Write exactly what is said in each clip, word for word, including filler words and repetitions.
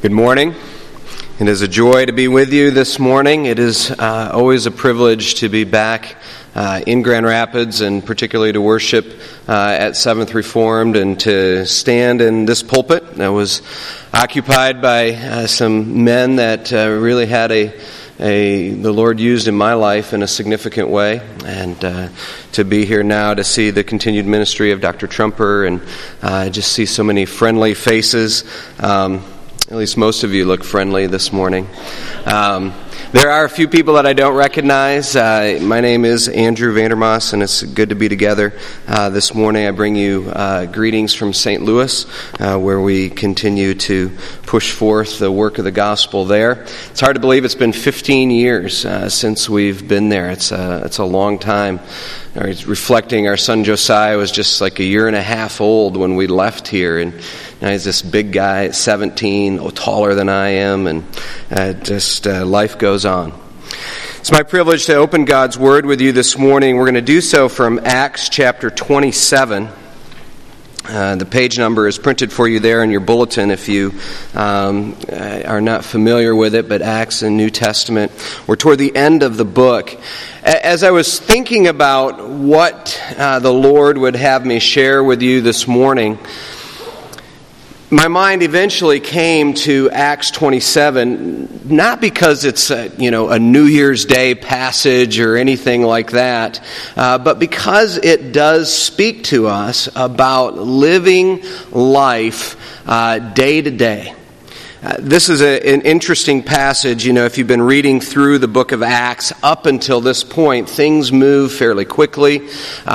Good morning. It is a joy to be with you this morning. It is uh, always a privilege to be back uh, in Grand Rapids, and particularly to worship uh, at Seventh Reformed and to stand in this pulpit that was occupied by uh, some men that uh, really had a A, the Lord used in my life in a significant way, and uh, to be here now to see the continued ministry of Doctor Trumper and uh, just see so many friendly faces. Um, at least most of you look friendly this morning. Um, there are a few people that I don't recognize. Uh, my name is Andrew Vandermoss, and it's good to be together uh, this morning. I bring you uh, greetings from Saint Louis, uh, where we continue to push forth the work of the gospel there. It's hard to believe it's been fifteen years uh, since we've been there. It's a, it's a long time. Or reflecting, our son Josiah was just like a year and a half old when we left here, and now he's this big guy at seventeen, oh, taller than I am, and uh, just uh, life goes on. It's my privilege to open God's Word with you this morning. We're going to do so from Acts chapter twenty-seven. Uh, the page number is printed for you there in your bulletin if you um, are not familiar with it, but Acts and New Testament. We're toward the end of the book. As I was thinking about what uh, the Lord would have me share with you this morning, my mind eventually came to Acts twenty-seven, not because it's a, you know, a New Year's Day passage or anything like that, uh, but because it does speak to us about living life uh, day to day. Uh, this is a, an interesting passage. You know, if you've been reading through the book of Acts up until this point, things move fairly quickly.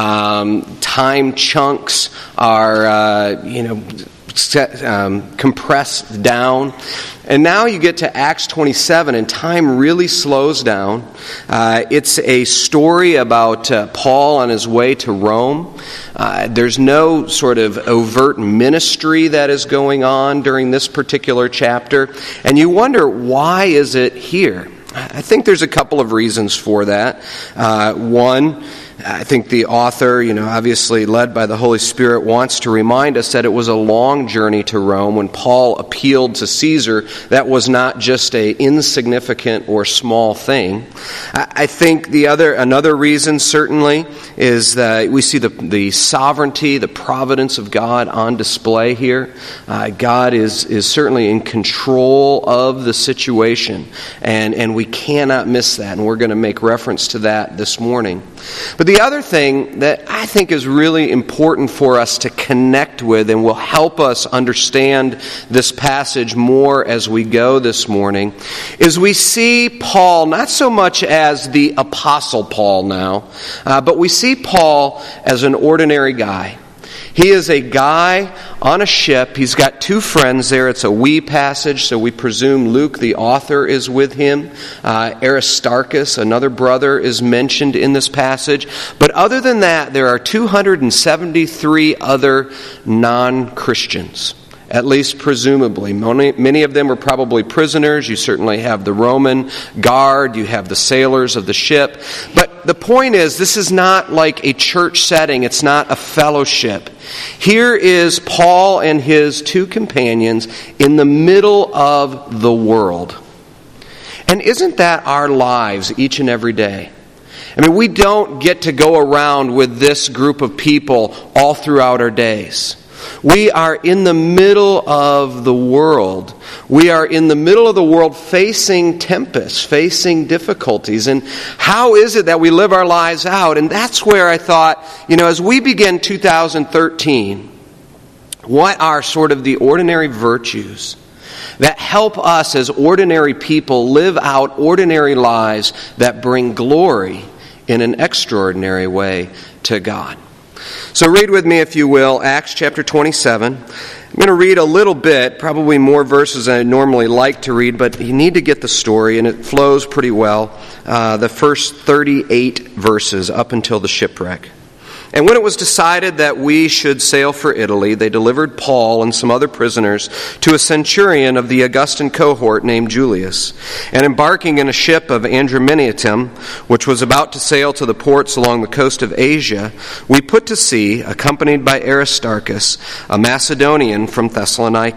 Um, time chunks are, uh, you know, set, um, compressed down. And now you get to Acts twenty-seven, and time really slows down. Uh, it's a story about uh, Paul on his way to Rome. Uh, there's no sort of overt ministry that is going on during this particular chapter. And you wonder, why is it here? I think there's a couple of reasons for that. Uh, one, I think the author, you know, obviously led by the Holy Spirit, wants to remind us that it was a long journey to Rome. When Paul appealed to Caesar, that was not just a insignificant or small thing. I think the other, another reason certainly is that we see the the sovereignty, the providence of God on display here. Uh, God is is certainly in control of the situation, and and we cannot miss that. And we're going to make reference to that this morning. But the other thing that I think is really important for us to connect with and will help us understand this passage more as we go this morning is we see Paul not so much as the Apostle Paul now, uh, but we see Paul as an ordinary guy. He is a guy on a ship. He's got two friends there. It's a we passage, so we presume Luke, the author, is with him. Uh, Aristarchus, another brother, is mentioned in this passage. But other than that, there are two hundred seventy-three other non-Christians. At least presumably. Many, many of them were probably prisoners. You certainly have the Roman guard. You have the sailors of the ship. But the point is, this is not like a church setting. It's not a fellowship. Here is Paul and his two companions in the middle of the world. And isn't that our lives each and every day? I mean, we don't get to go around with this group of people all throughout our days. We are in the middle of the world. We are in the middle of the world facing tempests, facing difficulties. And how is it that we live our lives out? And that's where I thought, you know, as we begin two thousand thirteen, what are sort of the ordinary virtues that help us as ordinary people live out ordinary lives that bring glory in an extraordinary way to God? So read with me, if you will, Acts chapter twenty-seven. I'm going to read a little bit, probably more verses than I normally like to read, but you need to get the story, and it flows pretty well. Uh, the first thirty-eight verses up until the shipwreck. And when it was decided that we should sail for Italy, they delivered Paul and some other prisoners to a centurion of the Augustan cohort named Julius. And embarking in a ship of Adramyttium, which was about to sail to the ports along the coast of Asia, we put to sea, accompanied by Aristarchus, a Macedonian from Thessalonica.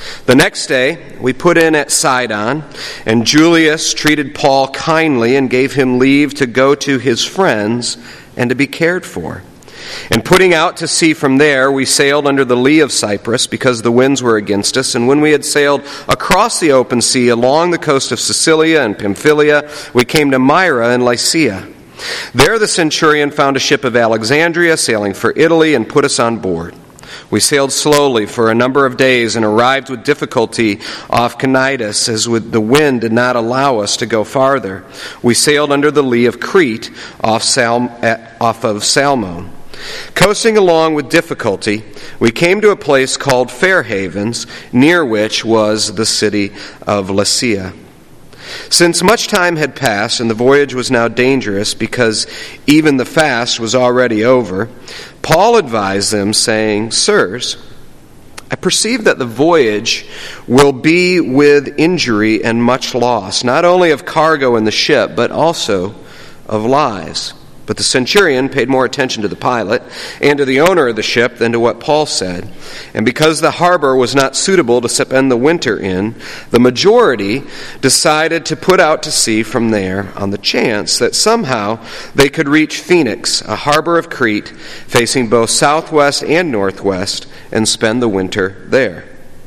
The next day, we put in at Sidon, and Julius treated Paul kindly and gave him leave to go to his friends and to be cared for. And putting out to sea from there, we sailed under the lee of Cyprus because the winds were against us. And when we had sailed across the open sea along the coast of Sicilia and Pamphylia, we came to Myra and Lycia. There the centurion found a ship of Alexandria sailing for Italy and put us on board. We sailed slowly for a number of days and arrived with difficulty off Cnidus, as with the wind did not allow us to go farther. We sailed under the lee of Crete off, Sal- off of Salmone. Coasting along with difficulty, we came to a place called Fair Havens, near which was the city of Lasea. Since much time had passed and the voyage was now dangerous because even the fast was already over, Paul advised them, saying, "Sirs, I perceive that the voyage will be with injury and much loss, not only of cargo in the ship, but also of lives." But the centurion paid more attention to the pilot and to the owner of the ship than to what Paul said. And because the harbor was not suitable to spend the winter in, the majority decided to put out to sea from there on the chance that somehow they could reach Phoenix, a harbor of Crete, facing both southwest and northwest, and spend the winter there.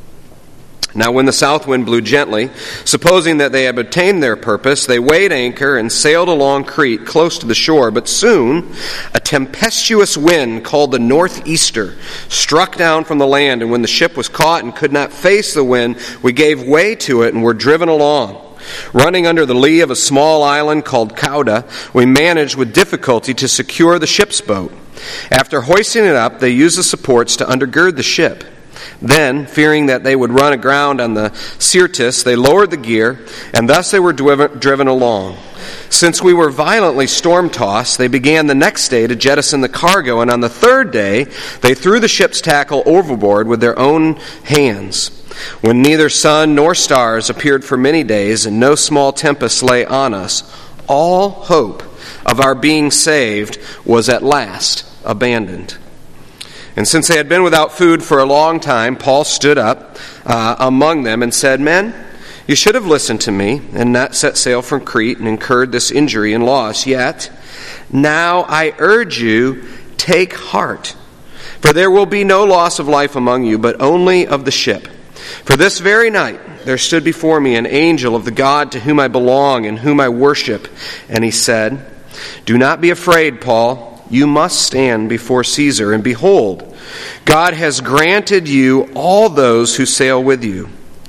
Now when the south wind blew gently, supposing that they had obtained their purpose, they weighed anchor and sailed along Crete close to the shore. But soon a tempestuous wind called the northeaster struck down from the land, and when the ship was caught and could not face the wind, we gave way to it and were driven along. Running under the lee of a small island called Cauda, we managed with difficulty to secure the ship's boat. After hoisting it up, they used the supports to undergird the ship. Then, fearing that they would run aground on the Syrtis, they lowered the gear, and thus they were driven, driven along. Since we were violently storm-tossed, they began the next day to jettison the cargo, and on the third day they threw the ship's tackle overboard with their own hands. When neither sun nor stars appeared for many days, and no small tempest lay on us, all hope of our being saved was at last abandoned. And since they had been without food for a long time, Paul stood up uh, among them and said, "Men, you should have listened to me and not set sail from Crete and incurred this injury and loss. Yet, now I urge you, take heart. For there will be no loss of life among you, but only of the ship. For this very night there stood before me an angel of the God to whom I belong and whom I worship. And he said, 'Do not be afraid, Paul. You must stand before Caesar, and behold, God has granted you all those who sail with you.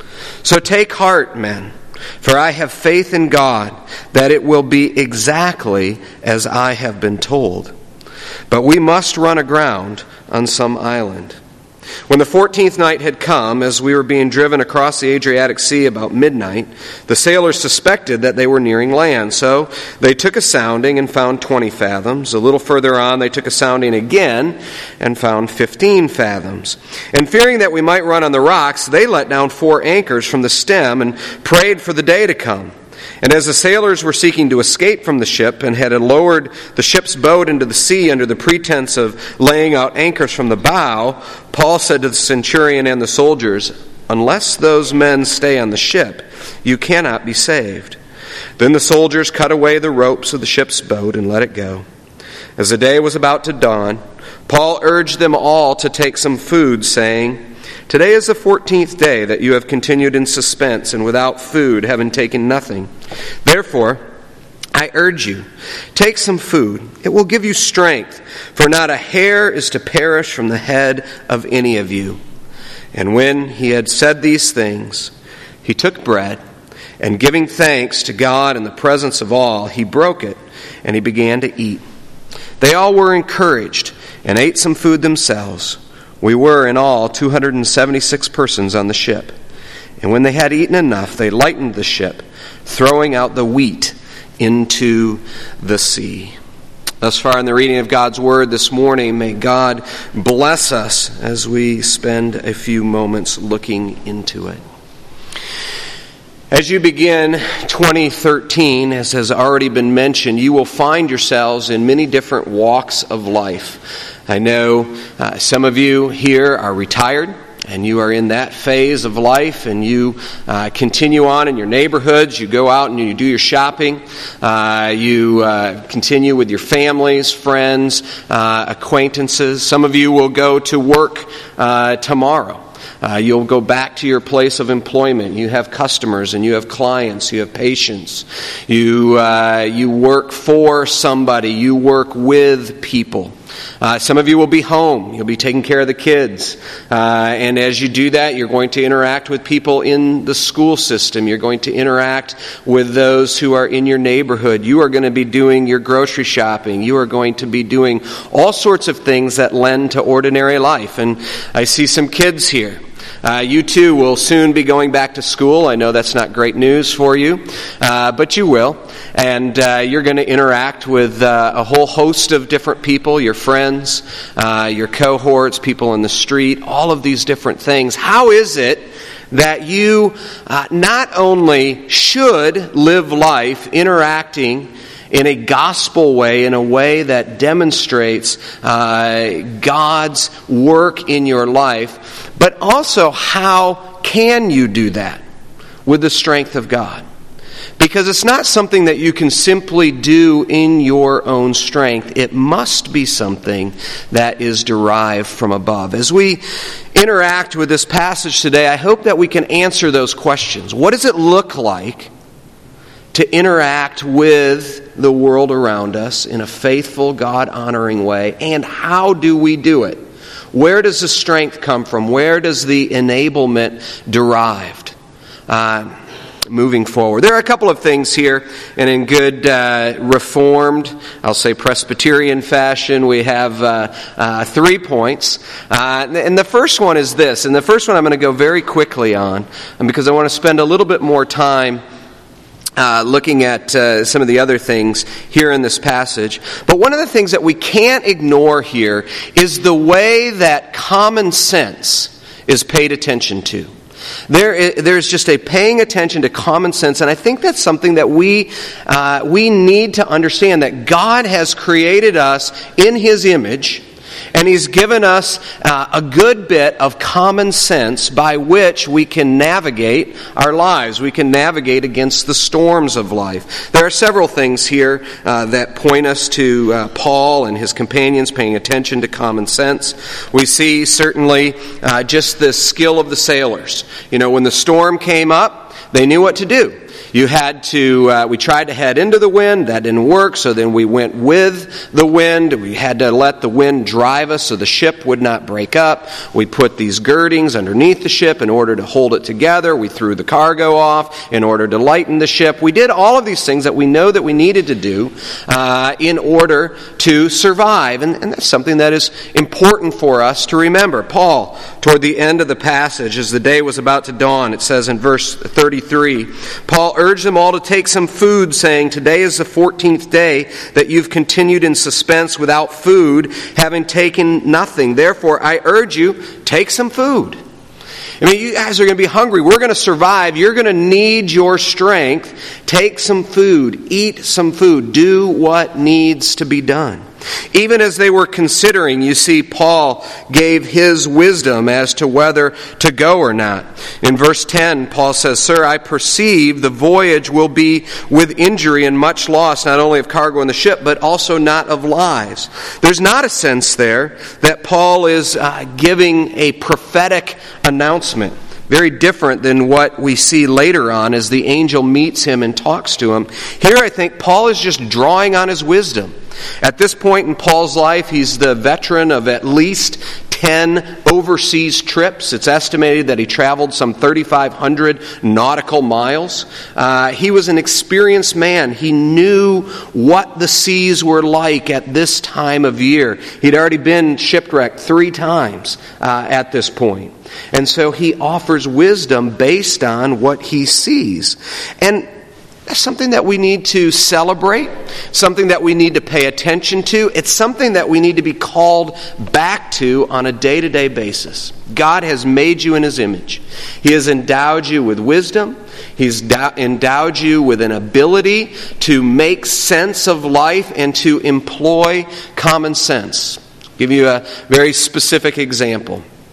So take heart, men, for I have faith in God that it will be exactly as I have been told. But we must run aground on some island.' When the fourteenth night had come, as we were being driven across the Adriatic Sea about midnight, the sailors suspected that they were nearing land. So they took a sounding and found twenty fathoms. A little further on, they took a sounding again and found fifteen fathoms. And fearing that we might run on the rocks, they let down four anchors from the stem and prayed for the day to come. And as the sailors were seeking to escape from the ship and had lowered the ship's boat into the sea under the pretense of laying out anchors from the bow, Paul said to the centurion and the soldiers, 'Unless those men stay on the ship, you cannot be saved.' Then the soldiers cut away the ropes of the ship's boat and let it go. As the day was about to dawn, Paul urged them all to take some food, saying, 'Today is the fourteenth day that you have continued in suspense and without food, having taken nothing. Therefore, I urge you, take some food. It will give you strength, for not a hair is to perish from the head of any of you.' And when he had said these things, he took bread, and giving thanks to God in the presence of all, he broke it, and he began to eat. They all were encouraged and ate some food themselves. We were in all two hundred seventy-six persons on the ship. And when they had eaten enough, they lightened the ship, throwing out the wheat into the sea." Thus far in the reading of God's Word this morning, may God bless us as we spend a few moments looking into it. As you begin twenty thirteen, as has already been mentioned, you will find yourselves in many different walks of life. I know uh, some of you here are retired. and you are in that phase of life, and you uh, continue on in your neighborhoods, you go out and you do your shopping, uh, you uh, continue with your families, friends, uh, acquaintances. Some of you will go to work uh, tomorrow. Uh, you'll go back to your place of employment. You have customers and you have clients. You have patients. You uh, you work for somebody. You work with people. Uh, some of you will be home. You'll be taking care of the kids. Uh, and as you do that, you're going to interact with people in the school system. You're going to interact with those who are in your neighborhood. You are going to be doing your grocery shopping. You are going to be doing all sorts of things that lend to ordinary life. And I see some kids here. Uh, you too will soon be going back to school. I know that's not great news for you, uh, but you will. And uh, you're going to interact with uh, a whole host of different people, your friends, uh, your cohorts, people in the street, all of these different things. How is it that you uh, not only should live life interacting in a gospel way, in a way that demonstrates uh, God's work in your life, but also how can you do that with the strength of God? Because it's not something that you can simply do in your own strength. It must be something that is derived from above. As we interact with this passage today, I hope that we can answer those questions. What does it look like to interact with the world around us in a faithful, God-honoring way? And how do we do it? Where does the strength come from? Where does the enablement derived? Uh, moving forward. There are a couple of things here, and in good uh, Reformed, I'll say Presbyterian fashion, we have uh, uh, three points. Uh, and the first one is this, and the first one I'm going to go very quickly on, because I want to spend a little bit more time Uh, looking at uh, some of the other things here in this passage. But one of the things that we can't ignore here is the way that common sense is paid attention to. There, is, there's just a paying attention to common sense, and I think that's something that we uh, we need to understand, that God has created us in His image, and He's given us uh, a good bit of common sense by which we can navigate our lives. We can navigate against the storms of life. There are several things here uh, that point us to uh, Paul and his companions paying attention to common sense. We see certainly uh, just the skill of the sailors. You know, when the storm came up, they knew what to do. You had to, uh, we tried to head into the wind. That didn't work, so then we went with the wind. We had to let the wind drive us so the ship would not break up. We put these girdings underneath the ship in order to hold it together. We threw the cargo off in order to lighten the ship. We did all of these things that we know that we needed to do uh, in order to survive. And, and that's something that is important for us to remember. Paul, toward the end of the passage, as the day was about to dawn, it says in verse thirty-three, Paul urged them all to take some food, saying, "Today is the fourteenth day that you've continued in suspense without food, having taken nothing. Therefore, I urge you, take some food." I mean, you guys are going to be hungry. We're going to survive. You're going to need your strength. Take some food. Eat some food. Do what needs to be done. Even as they were considering, you see, Paul gave his wisdom as to whether to go or not. In verse ten, Paul says, "Sir, I perceive the voyage will be with injury and much loss, not only of cargo in the ship, but also not of lives." There's not a sense there that Paul is uh, giving a prophetic announcement. Very different than what we see later on as the angel meets him and talks to him. Here I think Paul is just drawing on his wisdom. At this point in Paul's life, he's the veteran of at least ten overseas trips. It's estimated that he traveled some thirty-five hundred nautical miles. Uh, he was an experienced man. He knew what the seas were like at this time of year. He'd already been shipwrecked three times uh, at this point. And so he offers wisdom based on what he sees. And that's something that we need to celebrate, something that we need to pay attention to. It's something that we need to be called back to on a day-to-day basis. God has made you in His image. He has endowed you with wisdom. He's endowed you with an ability to make sense of life and to employ common sense. I'll give you a very specific example.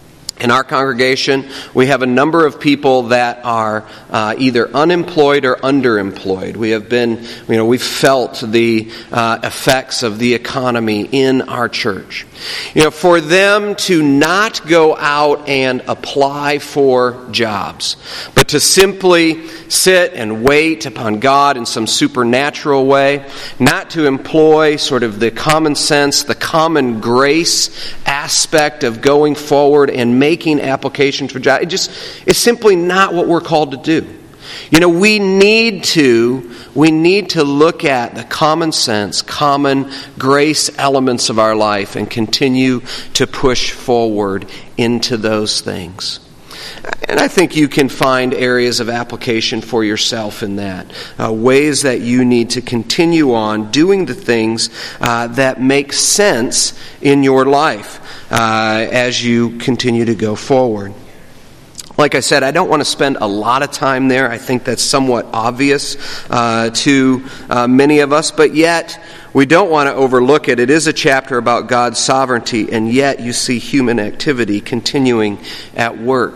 In our congregation, we have a number of people that are uh, either unemployed or underemployed. We have been, you know, we've felt the uh, effects of the economy in our church. You know, for them to not go out and apply for jobs, but to simply sit and wait upon God in some supernatural way, not to employ sort of the common sense, the common grace aspect of going forward and making applications for jobs. It just is simply not what we're called to do. You know, we need to we need to look at the common sense, common grace elements of our life and continue to push forward into those things. And I think you can find areas of application for yourself in that. Uh, ways that you need to continue on doing the things uh, that make sense in your life uh, as you continue to go forward. Like I said, I don't want to spend a lot of time there. I think that's somewhat obvious uh, to uh, many of us, but yet we don't want to overlook it. It is a chapter about God's sovereignty, and yet you see human activity continuing at work.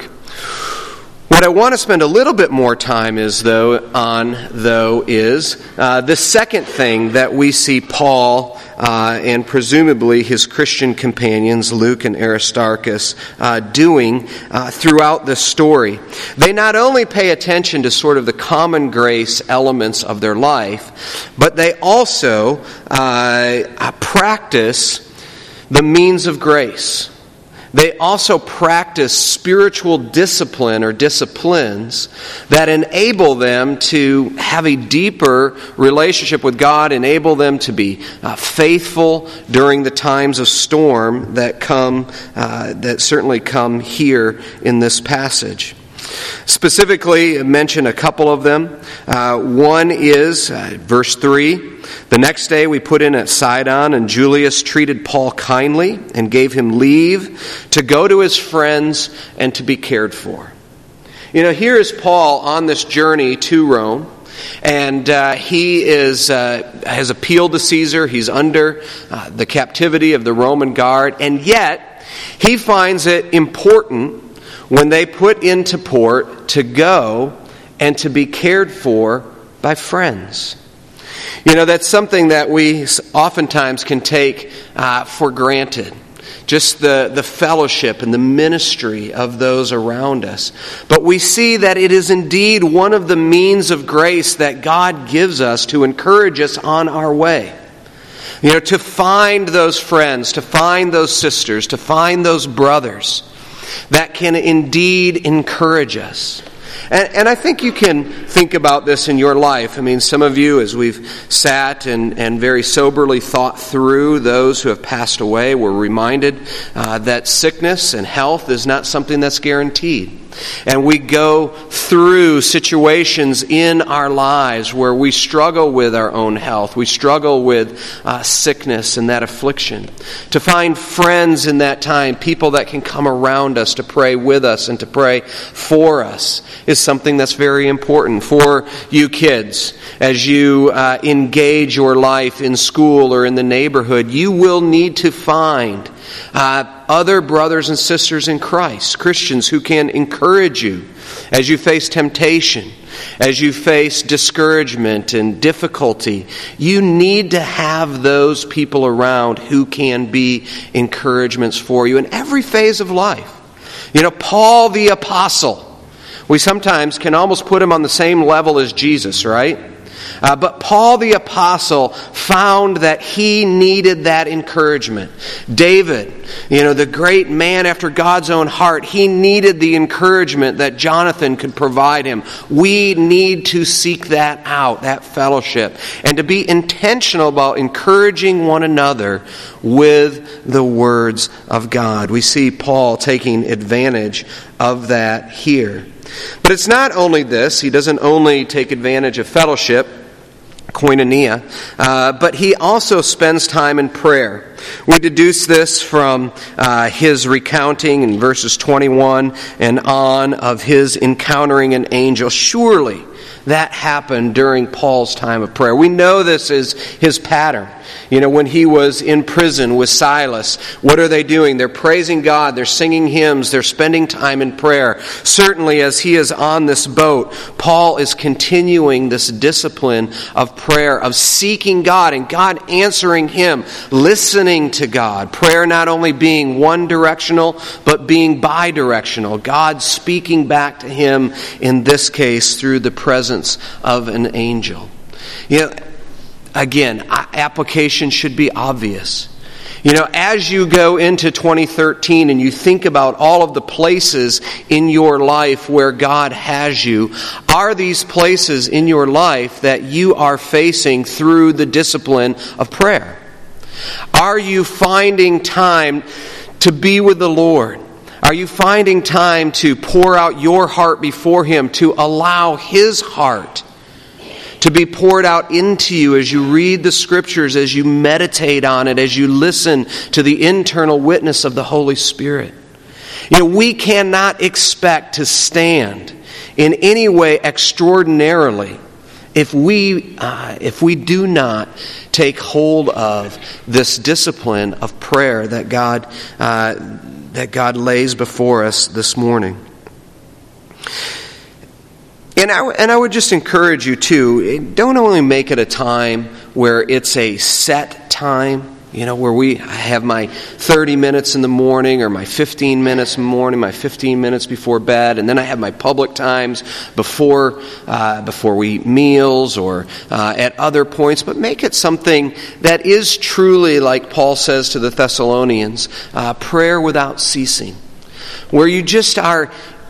What I want to spend a little bit more time is though on though is uh, the second thing that we see Paul uh, and presumably his Christian companions Luke and Aristarchus uh, doing uh, throughout this story. They not only pay attention to sort of the common grace elements of their life, but they also uh, practice the means of grace. They also practice spiritual discipline or disciplines that enable them to have a deeper relationship with God, enable them to be uh, faithful during the times of storm that come, uh, that certainly come here in this passage. Specifically, mention a couple of them. Uh, one is uh, verse three. The next day we put in at Sidon, and Julius treated Paul kindly and gave him leave to go to his friends and to be cared for. You know, here is Paul on this journey to Rome, and uh, he is uh, has appealed to Caesar. He's under uh, the captivity of the Roman guard, and yet he finds it important when they put into port to go and to be cared for by friends. You know, that's something that we oftentimes can take uh, for granted. Just the, the fellowship and the ministry of those around us. But we see that it is indeed one of the means of grace that God gives us to encourage us on our way. You know, to find those friends, to find those sisters, to find those brothers that can indeed encourage us. And, and I think you can think about this in your life. I mean, some of you, as we've sat and, and very soberly thought through those who have passed away, were reminded uh, that sickness and health is not something that's guaranteed. And we go through situations in our lives where we struggle with our own health. We struggle with uh, sickness and that affliction. To find friends in that time, people that can come around us to pray with us and to pray for us, is something that's very important. For you kids, as you uh, engage your life in school or in the neighborhood, you will need to find Uh, other brothers and sisters in Christ, Christians who can encourage you as you face temptation, as you face discouragement and difficulty. You need to have those people around who can be encouragements for you in every phase of life. You know, Paul the Apostle, we sometimes can almost put him on the same level as Jesus, right? Uh, but Paul the Apostle found that he needed that encouragement. David, you know, the great man after God's own heart, he needed the encouragement that Jonathan could provide him. We need to seek that out, that fellowship, and to be intentional about encouraging one another with the words of God. We see Paul taking advantage of that here. But it's not only this. He doesn't only take advantage of fellowship, koinonia, uh, but he also spends time in prayer. We deduce this from uh, his recounting in verses twenty-one and on of his encountering an angel. Surely that happened during Paul's time of prayer. We know this is his pattern. You know, when he was in prison with Silas, what are they doing? They're praising God, they're singing hymns, they're spending time in prayer. Certainly as he is on this boat, Paul is continuing this discipline of prayer, of seeking God and God answering him, listening to God. Prayer not only being one directional, but being bi-directional. God speaking back to him, in this case, through the presence of an angel. You know, again, application should be obvious. You know, as you go into twenty thirteen and you think about all of the places in your life where God has you, are these places in your life that you are facing through the discipline of prayer? Are you finding time to be with the Lord? Are you finding time to pour out your heart before Him, to allow His heart to be poured out into you as you read the Scriptures, as you meditate on it, as you listen to the internal witness of the Holy Spirit? You know, we cannot expect to stand in any way extraordinarily if we uh, if we do not take hold of this discipline of prayer that God uh, that God lays before us this morning. And I, and I would just encourage you too, don't only make it a time where it's a set time, you know, where we have my thirty minutes in the morning or my fifteen minutes in the morning, my fifteen minutes before bed, and then I have my public times before uh, before we eat meals or uh, at other points. But make it something that is truly, like Paul says to the Thessalonians, uh, prayer without ceasing, where you just are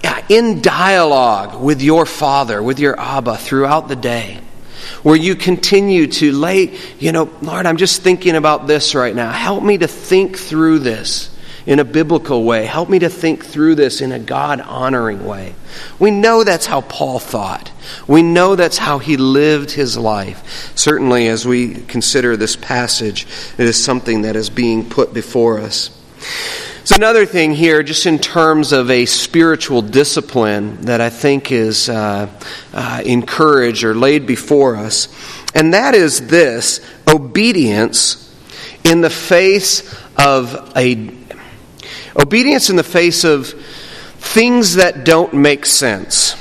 in dialogue with your Father, with your Abba throughout the day, where you continue to lay, you know, Lord, I'm just thinking about this right now. Help me to think through this in a biblical way. Help me to think through this in a God-honoring way. We know that's how Paul thought. We know that's how he lived his life. Certainly, as we consider this passage, it is something that is being put before us. So another thing here, just in terms of a spiritual discipline that I think is uh, uh, encouraged or laid before us, and that is this: obedience in the face of a obedience in the face of things that don't make sense.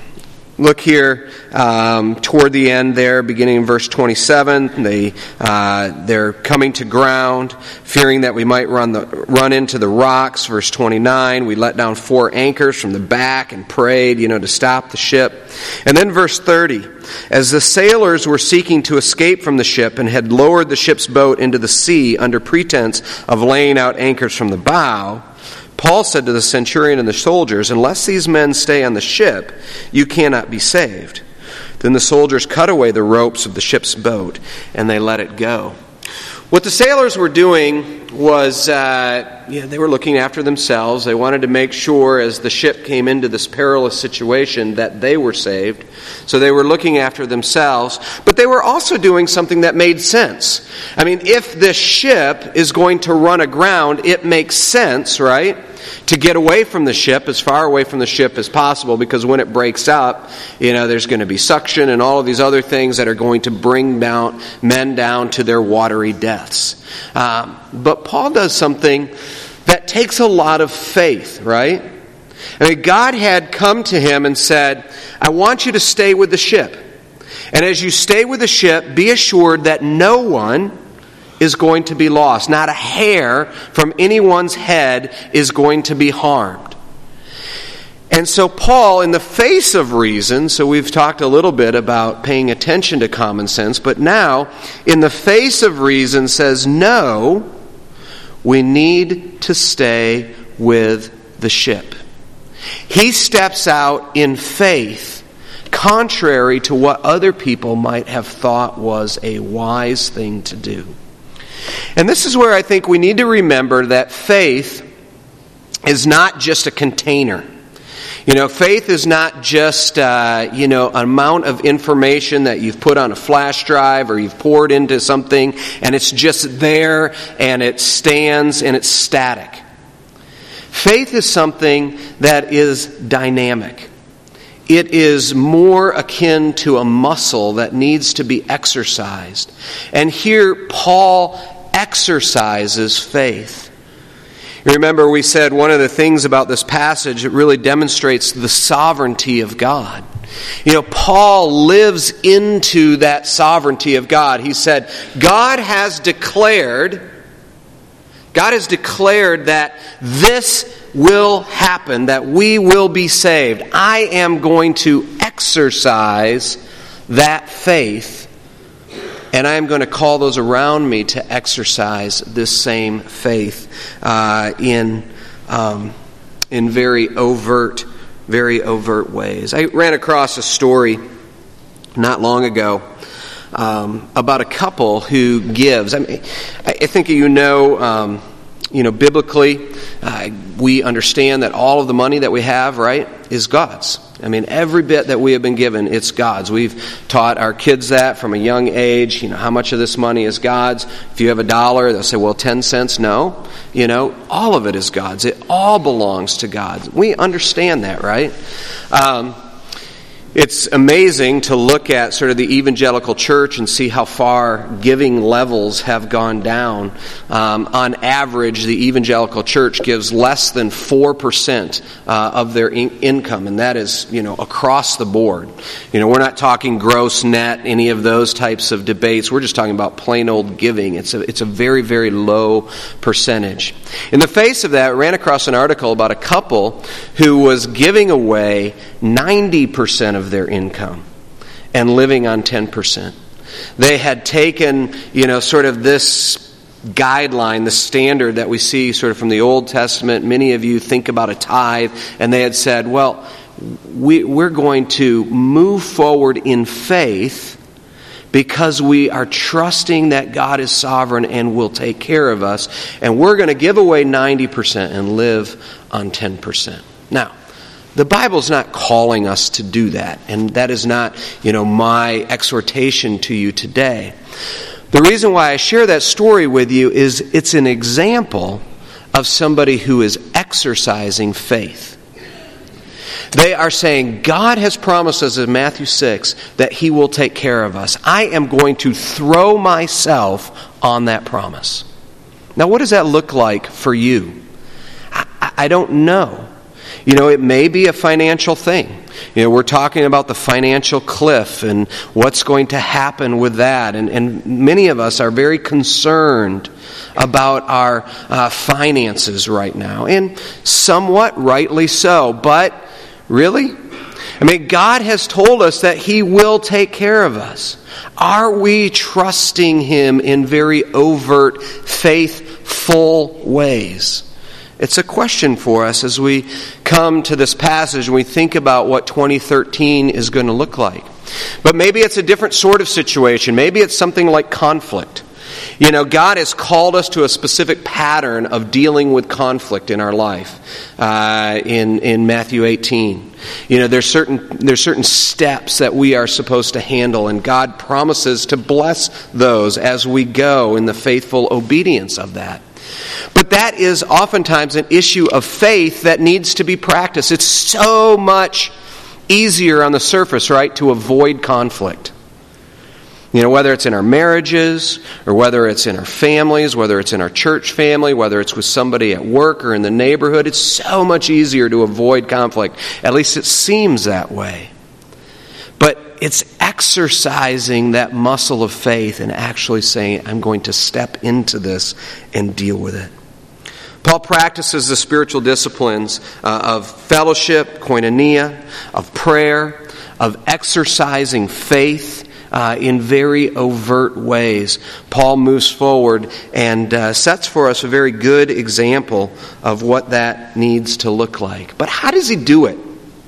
Look here um, toward the end there, beginning in verse twenty-seven. They uh, they're coming to ground, fearing that we might run the run into the rocks. Verse twenty-nine. We let down four anchors from the back and prayed, you know, to stop the ship. And then verse thirty. As the sailors were seeking to escape from the ship and had lowered the ship's boat into the sea under pretense of laying out anchors from the bow, Paul said to the centurion and the soldiers, "Unless these men stay on the ship, you cannot be saved." Then the soldiers cut away the ropes of the ship's boat, and they let it go. What the sailors were doing was, uh, yeah, they were looking after themselves. They wanted to make sure, as the ship came into this perilous situation, that they were saved. So they were looking after themselves. But they were also doing something that made sense. I mean, if this ship is going to run aground, it makes sense, right, to get away from the ship, as far away from the ship as possible, because when it breaks up, you know, there's going to be suction and all of these other things that are going to bring down men down to their watery deaths. Um, but Paul does something that takes a lot of faith, right? I mean, God had come to him and said, "I want you to stay with the ship. And as you stay with the ship, be assured that no one is going to be lost. Not a hair from anyone's head is going to be harmed." And so Paul, in the face of reason, so we've talked a little bit about paying attention to common sense, but now, in the face of reason, says, no, we need to stay with the ship. He steps out in faith, contrary to what other people might have thought was a wise thing to do. And this is where I think we need to remember that faith is not just a container. You know, faith is not just, uh, you know, an amount of information that you've put on a flash drive or you've poured into something and it's just there and it stands and it's static. Faith is something that is dynamic. It is more akin to a muscle that needs to be exercised. And here Paul exercises faith. You remember we said one of the things about this passage, it really demonstrates the sovereignty of God. You know, Paul lives into that sovereignty of God. He said, God has declared, God has declared that this will happen, that we will be saved. I am going to exercise that faith, and I am going to call those around me to exercise this same faith uh, in um, in very overt, very overt ways. I ran across a story not long ago um, about a couple who gives. I mean, I think you know. Um, You know, biblically, uh, we understand that all of the money that we have, right, is God's. I mean, every bit that we have been given, it's God's. We've taught our kids that from a young age. You know, how much of this money is God's? If you have a dollar, they'll say, well, ten cents, no. You know, all of it is God's. It all belongs to God. We understand that, right? Um, It's amazing to look at sort of the evangelical church and see how far giving levels have gone down. Um, on average, the evangelical church gives less than four percent uh, of their in- income, and that is, you know, across the board. You know, we're not talking gross, net, any of those types of debates. We're just talking about plain old giving. It's a, it's a very, very low percentage. In the face of that, I ran across an article about a couple who was giving away ninety percent of their income and living on ten percent. They had taken, you know, sort of this guideline, the standard that we see sort of from the Old Testament. Many of you think about a tithe, and they had said, well, we, we're going to move forward in faith because we are trusting that God is sovereign and will take care of us, and we're going to give away ninety percent and live on ten percent. Now, the Bible's not calling us to do that, and that is not, you know, my exhortation to you today. The reason why I share that story with you is it's an example of somebody who is exercising faith. They are saying, God has promised us in Matthew six that He will take care of us. I am going to throw myself on that promise. Now, what does that look like for you? I, I don't know. You know, it may be a financial thing. You know, we're talking about the financial cliff and what's going to happen with that. And, and many of us are very concerned about our uh, finances right now. And somewhat rightly so. But really? I mean, God has told us that He will take care of us. Are we trusting Him in very overt, faithful ways? It's a question for us as we come to this passage and we think about what twenty thirteen is going to look like. But maybe it's a different sort of situation. Maybe it's something like conflict. You know, God has called us to a specific pattern of dealing with conflict in our life uh, in, in Matthew eighteen. You know, there's certain, there's certain steps that we are supposed to handle, and God promises to bless those as we go in the faithful obedience of that. But that is oftentimes an issue of faith that needs to be practiced. It's so much easier on the surface, right, to avoid conflict. You know, whether it's in our marriages, or whether it's in our families, whether it's in our church family, whether it's with somebody at work or in the neighborhood, it's so much easier to avoid conflict. At least it seems that way. But it's exercising that muscle of faith and actually saying, I'm going to step into this and deal with it. Paul practices the spiritual disciplines uh, of fellowship, koinonia, of prayer, of exercising faith uh, in very overt ways. Paul moves forward and uh, sets for us a very good example of what that needs to look like. But how does he do it?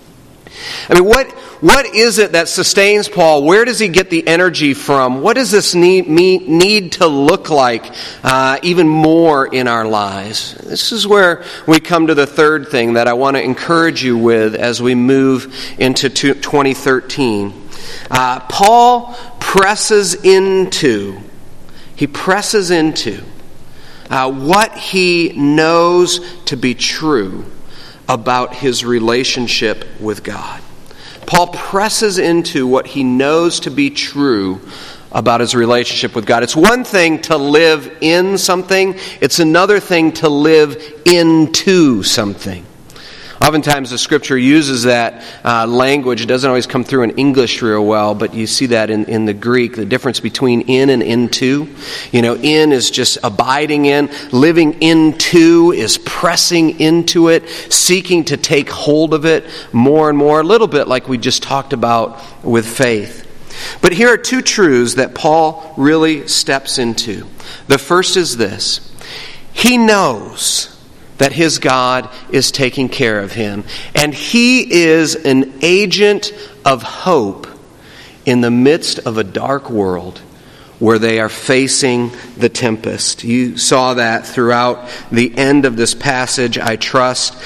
I mean, what what is it that sustains Paul? Where does he get the energy from? What does this need, need to look like uh, even more in our lives? This is where we come to the third thing that I want to encourage you with as we move into twenty thirteen. Uh, Paul presses into, he presses into uh, what he knows to be true about his relationship with God. Paul presses into what he knows to be true about his relationship with God. It's one thing to live in something. It's another thing to live into something. Oftentimes the Scripture uses that uh, language. It doesn't always come through in English real well, but you see that in, in the Greek, the difference between in and into. You know, in is just abiding in. Living into is pressing into it, seeking to take hold of it more and more, a little bit like we just talked about with faith. But here are two truths that Paul really steps into. The first is this: he knows that his God is taking care of him, and he is an agent of hope in the midst of a dark world where they are facing the tempest. You saw that throughout the end of this passage, I trust.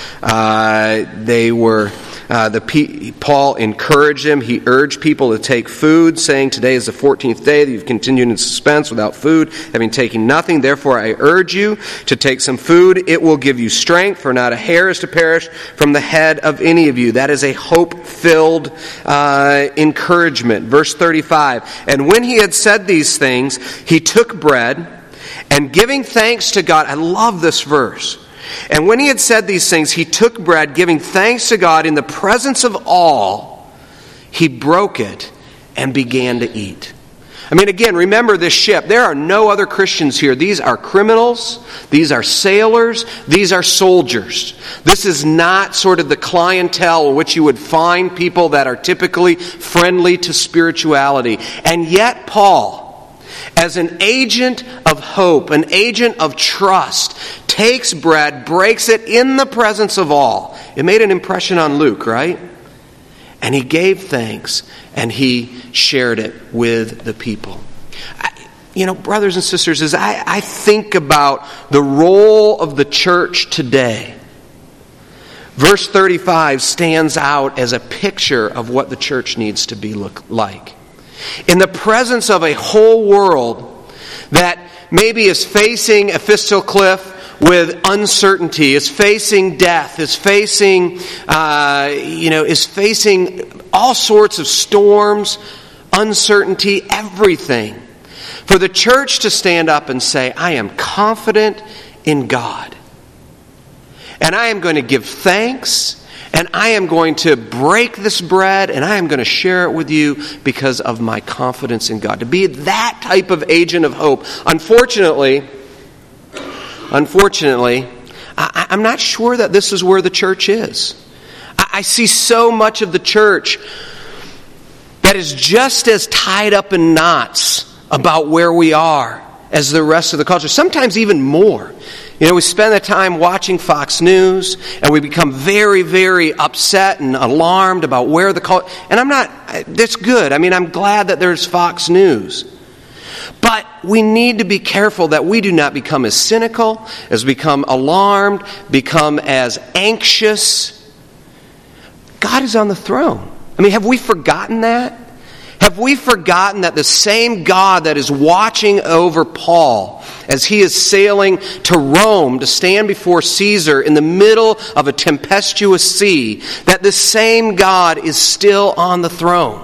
Uh, they were... Uh, the Paul encouraged them. He urged people to take food, saying, "Today is the fourteenth day that you've continued in suspense without food, having taken nothing. Therefore I urge you to take some food. It will give you strength, for not a hair is to perish from the head of any of you." That is a hope-filled uh, encouragement. Verse thirty-five, "And when he had said these things, he took bread, and giving thanks to God..." I love this verse. "And when he had said these things, he took bread, giving thanks to God in the presence of all, he broke it and began to eat." I mean, again, remember this ship. There are no other Christians here. These are criminals. These are sailors. These are soldiers. This is not sort of the clientele in which you would find people that are typically friendly to spirituality. And yet Paul, as an agent of hope, an agent of trust, takes bread, breaks it in the presence of all. It made an impression on Luke, right? And he gave thanks, and he shared it with the people. I, you know, brothers and sisters, as I, I think about the role of the church today, verse thirty-five stands out as a picture of what the church needs to be look like. In the presence of a whole world that maybe is facing a fiscal cliff with uncertainty, is facing death, is facing, uh, you know, is facing all sorts of storms, uncertainty, everything. For the church to stand up and say, "I am confident in God, and I am going to give thanks, and I am going to break this bread, and I am going to share it with you because of my confidence in God." To be that type of agent of hope. Unfortunately, unfortunately, I, I'm not sure that this is where the church is. I, I see so much of the church that is just as tied up in knots about where we are as the rest of the culture. Sometimes even more. You know, we spend the time watching Fox News, and we become very, very upset and alarmed about where the culture... And I'm not... That's good. I mean, I'm glad that there's Fox News. But we need to be careful that we do not become as cynical, as become alarmed, become as anxious. God is on the throne. I mean, have we forgotten that? Have we forgotten that the same God that is watching over Paul as he is sailing to Rome to stand before Caesar in the middle of a tempestuous sea, that the same God is still on the throne?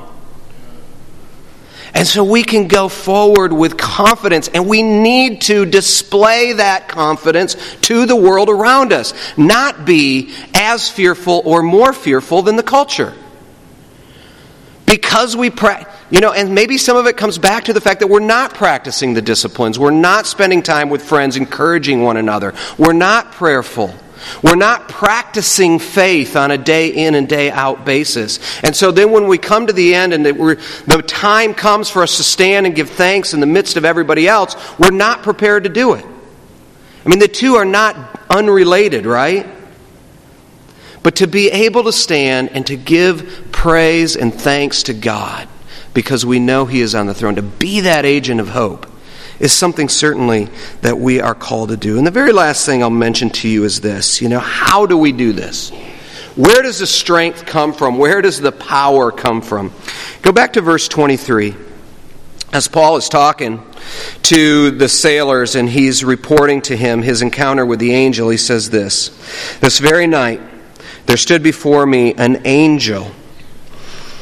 And so we can go forward with confidence, and we need to display that confidence to the world around us, not be as fearful or more fearful than the culture. Because we, pra- you know, and maybe some of it comes back to the fact that we're not practicing the disciplines. We're not spending time with friends, encouraging one another. We're not prayerful. We're not practicing faith on a day in and day out basis. And so then when we come to the end and we're, the time comes for us to stand and give thanks in the midst of everybody else, we're not prepared to do it. I mean, the two are not unrelated, right? But to be able to stand and to give praise and thanks to God because we know He is on the throne, to be that agent of hope, is something certainly that we are called to do. And the very last thing I'll mention to you is this. You know, how do we do this? Where does the strength come from? Where does the power come from? Go back to verse twenty-three. As Paul is talking to the sailors and he's reporting to him his encounter with the angel, he says this: "This very night there stood before me an angel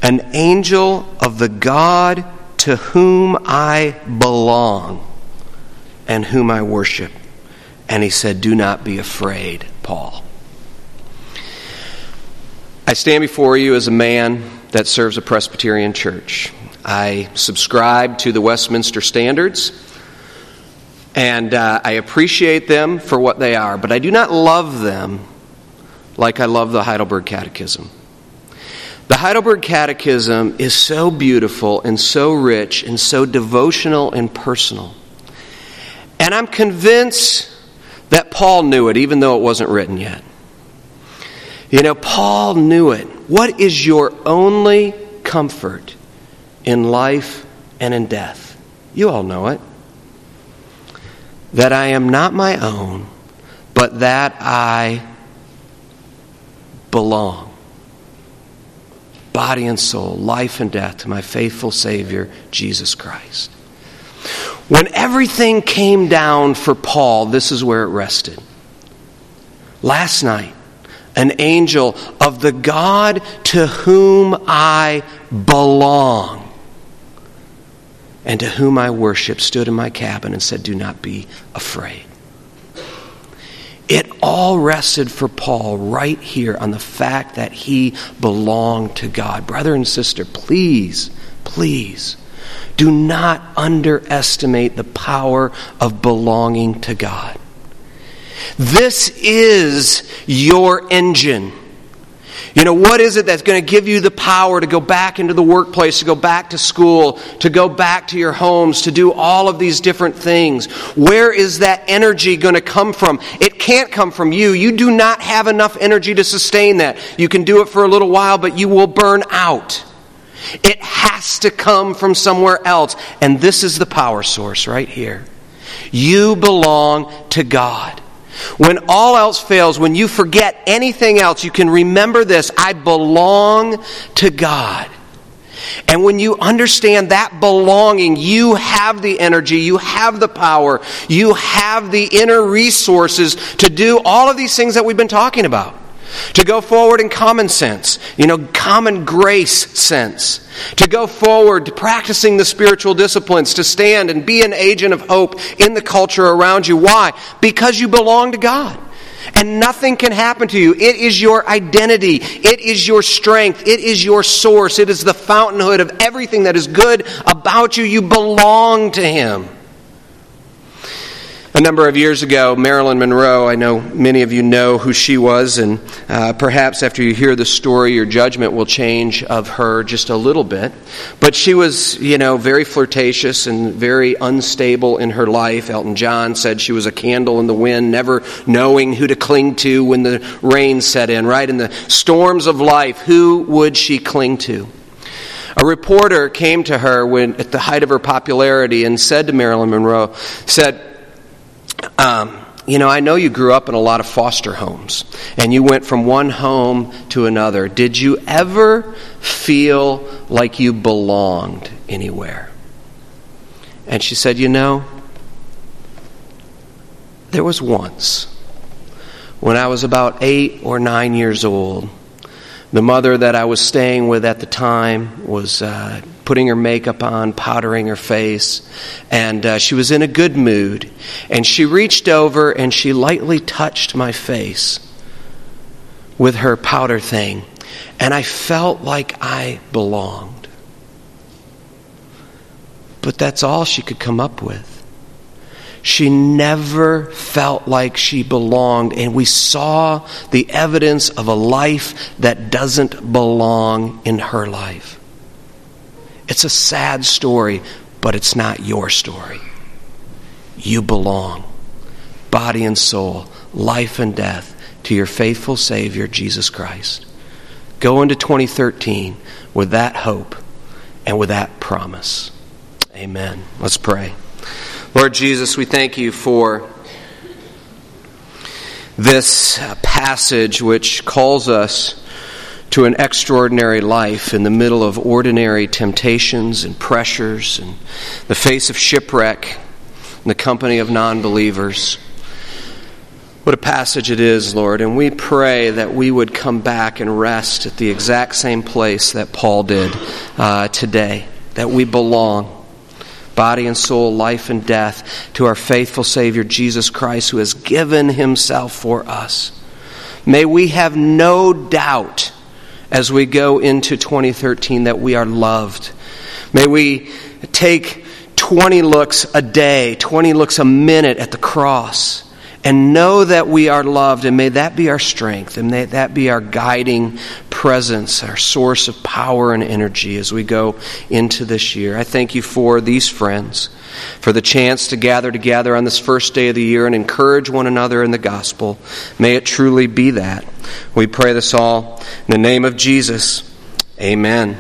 an angel of the God to whom I belong and whom I worship. And he said, do not be afraid, Paul. I stand before you as a man that serves a Presbyterian church. I subscribe to the Westminster Standards, and uh, I appreciate them for what they are, but I do not love them like I love the Heidelberg Catechism. The Heidelberg Catechism is so beautiful and so rich and so devotional and personal. And I'm convinced that Paul knew it, even though it wasn't written yet. You know, Paul knew it. What is your only comfort in life and in death? You all know it. That I am not my own, but that I belong. Body and soul, life and death, to my faithful Savior, Jesus Christ. When everything came down for Paul, this is where it rested. Last night, an angel of the God to whom I belong and to whom I worship stood in my cabin and said, do not be afraid. It all rested for Paul right here on the fact that he belonged to God. Brother and sister, please, please, do not underestimate the power of belonging to God. This is your engine. You know, what is it that's going to give you the power to go back into the workplace, to go back to school, to go back to your homes, to do all of these different things? Where is that energy going to come from? It can't come from you. You do not have enough energy to sustain that. You can do it for a little while, but you will burn out. It has to come from somewhere else. And this is the power source right here. You belong to God. When all else fails, when you forget anything else, you can remember this: I belong to God. And when you understand that belonging, you have the energy, you have the power, you have the inner resources to do all of these things that we've been talking about. To go forward in common sense, you know, common grace sense. To go forward to practicing the spiritual disciplines, to stand and be an agent of hope in the culture around you. Why? Because you belong to God. And nothing can happen to you. It is your identity. It is your strength. It is your source. It is the fountainhood of everything that is good about you. You belong to Him. A number of years ago, Marilyn Monroe, I know many of you know who she was, and uh, perhaps after you hear the story, your judgment will change of her just a little bit. But she was, you know, very flirtatious and very unstable in her life. Elton John said she was a candle in the wind, never knowing who to cling to when the rain set in, right? In the storms of life, who would she cling to? A reporter came to her when at the height of her popularity and said to Marilyn Monroe, said, Um, you know, I know you grew up in a lot of foster homes, and you went from one home to another. Did you ever feel like you belonged anywhere? And she said, you know, there was once, when I was about eight or nine years old. The mother that I was staying with at the time was uh, putting her makeup on, powdering her face, and uh, she was in a good mood. And she reached over and she lightly touched my face with her powder thing. And I felt like I belonged. But that's all she could come up with. She never felt like she belonged, and we saw the evidence of a life that doesn't belong in her life. It's a sad story, but it's not your story. You belong, body and soul, life and death, to your faithful Savior, Jesus Christ. Go into twenty thirteen with that hope and with that promise. Amen. Let's pray. Lord Jesus, we thank you for this passage which calls us to an extraordinary life in the middle of ordinary temptations and pressures and the face of shipwreck in the company of non-believers. What a passage it is, Lord, and we pray that we would come back and rest at the exact same place that Paul did uh, today, that we belong, body and soul, life and death, to our faithful Savior, Jesus Christ, who has given himself for us. May we have no doubt as we go into twenty thirteen that we are loved. May we take twenty looks a day, twenty looks a minute at the cross, and know that we are loved, and may that be our strength, and may that be our guiding presence, our source of power and energy as we go into this year. I thank you for these friends, for the chance to gather together on this first day of the year and encourage one another in the gospel. May it truly be that. We pray this all in the name of Jesus. Amen.